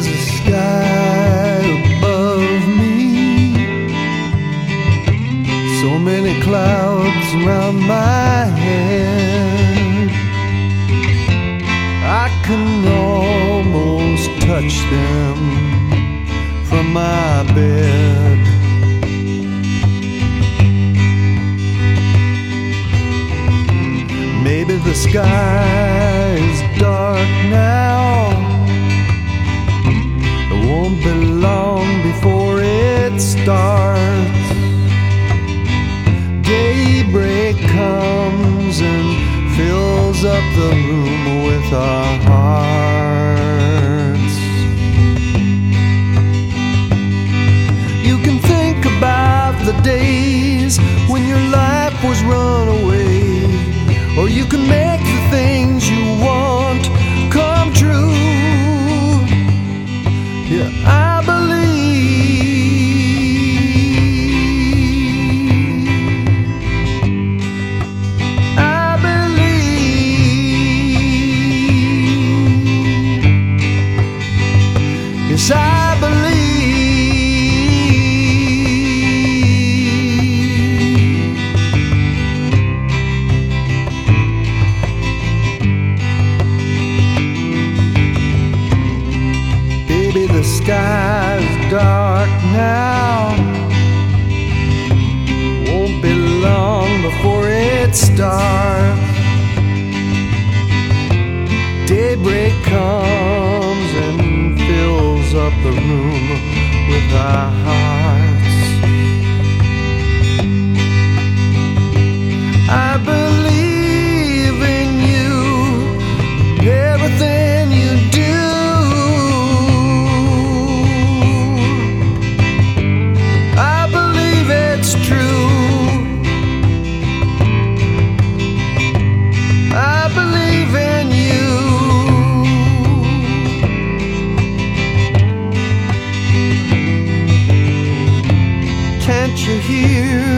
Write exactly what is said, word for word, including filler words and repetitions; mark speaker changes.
Speaker 1: There's a sky above me, so many clouds around my head, I can almost touch them from my bed. Maybe the sky is dark now, it won't be long before it starts. Daybreak comes and fills up the room with our hearts. You can think about the days when your life was run away, or you can make the things you want come true. Yeah, I believe. I believe. Yes, I believe. The sky's dark now, won't be long before it starts. Daybreak comes and fills up the room with our hearts. I believe in you, everything you do. Can't you hear